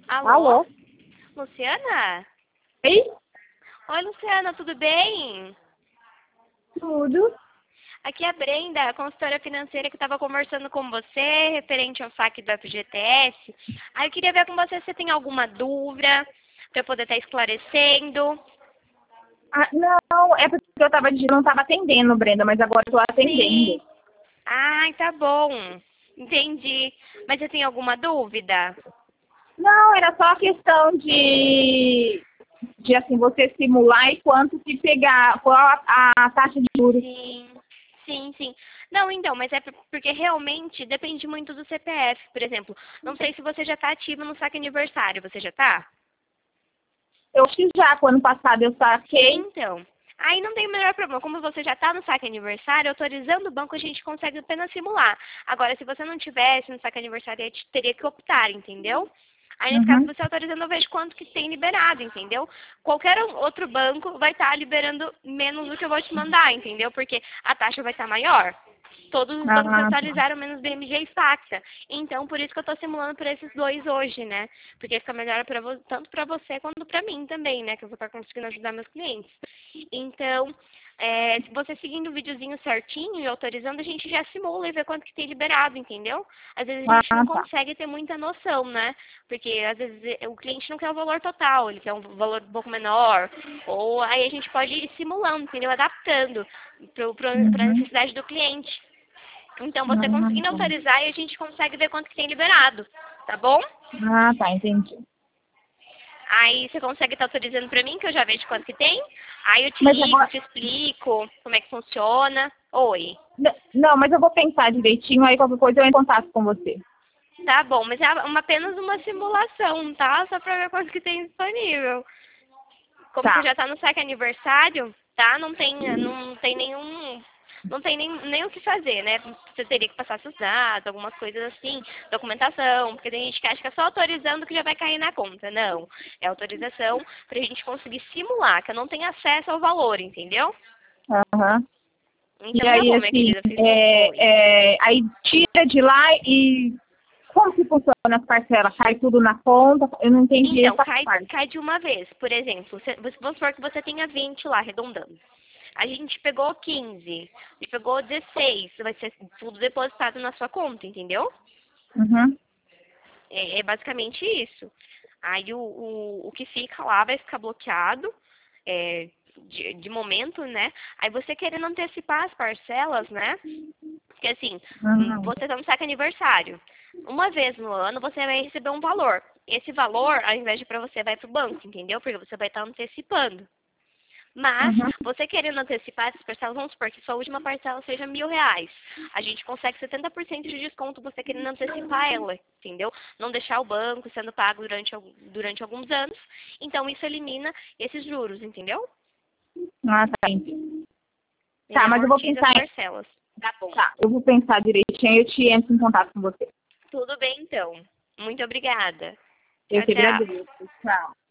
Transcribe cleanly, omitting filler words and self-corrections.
Alô? Alô? Luciana? Oi? Oi, Luciana, tudo bem? Tudo? Aqui é a Brenda, a consultora financeira que estava conversando com você, referente ao saque do FGTS. Aí eu queria ver com você se você tem alguma dúvida, para eu poder estar esclarecendo. Ah, não, é porque não estava atendendo, Brenda, mas agora eu tô atendendo. Sim. Ai, tá bom. Entendi. Mas você tem alguma dúvida? Não, era só a questão de assim, você simular e quanto que pegar, qual a taxa de juros. Sim, sim. Não, então, mas é porque realmente depende muito do CPF. Por exemplo, não sei se você já está ativo no saque aniversário. Você já está? Eu acho que já, ano passado eu saquei. Então, aí não tem o menor problema. Como você já está no saque aniversário, autorizando o banco, a gente consegue apenas simular. Agora, se você não tivesse no saque aniversário, a gente teria que optar, entendeu? Aí, nesse caso, Uhum. você autorizando, eu vejo quanto que tem liberado, entendeu? Qualquer outro banco vai estar liberando menos do que eu vou te mandar, entendeu? Porque a taxa vai estar maior. Todos os bancos Ah, tá. atualizaram menos BMG e Facta. Então, por isso que eu estou simulando para esses dois hoje, né? Porque fica melhor tanto para você quanto para mim também, né? Que eu vou estar conseguindo ajudar meus clientes. Então, se você seguindo o videozinho certinho e autorizando, a gente já simula e vê quanto que tem liberado, entendeu? Às vezes a gente não Ah, tá. consegue ter muita noção, né? Porque às vezes o cliente não quer o valor total, ele quer um valor um pouco menor. Ou aí a gente pode ir simulando, entendeu? Adaptando para a Uhum. necessidade do cliente. Então, você Ah, conseguindo tá. autorizar e a gente consegue ver quanto que tem liberado, tá bom? Ah, tá, entendi. Aí você consegue estar autorizando para mim, que eu já vejo quanto que tem. Aí eu te Mas ligo, agora, te explico como é que funciona. Oi. não, mas eu vou pensar direitinho, aí qualquer coisa eu entro em contato com você. Tá bom, mas é apenas uma simulação, tá? Só para ver quanto que tem disponível. Como você Tá. já está no saque aniversário, tá? Não tem nenhum. Não tem nem o que fazer, né? Você teria que passar seus dados, algumas coisas assim, documentação, porque tem gente que acha que é só autorizando que já vai cair na conta. Não. É autorização para a gente conseguir simular, que eu não tenho acesso ao valor, entendeu? Aham. E Então tá aí, bom, minha assim, querida. Oi. aí tira de lá e como que funciona as parcelas? Cai tudo na conta? Eu não entendi Então, essa parte. cai de uma vez. Por exemplo, vamos supor que você tenha 20 lá, arredondando. A gente pegou 15 e pegou 16. Vai ser tudo depositado na sua conta, entendeu? Uhum. É basicamente isso. Aí o que fica lá vai ficar bloqueado, de momento, né? Aí você querendo antecipar as parcelas, né? Porque assim, Uhum. você tá no saque aniversário. Uma vez no ano você vai receber um valor. Esse valor, ao invés de para você, vai para o banco, entendeu? Porque você vai estar antecipando. Mas, Uhum. você querendo antecipar essas parcelas, vamos supor que sua última parcela seja R$ 1.000. A gente consegue 70% de desconto você querendo antecipar ela, entendeu? Não deixar o banco sendo pago durante alguns anos. Então, isso elimina esses juros, entendeu? Ah, tá, entendi. Ele Tá, mas eu vou amortiza as pensar, parcelas. Tá bom. tá, eu vou pensar direitinho e eu te entro em contato com você. Tudo bem, então. Muito obrigada. Eu Tchau, te tchau. agradeço. Tchau.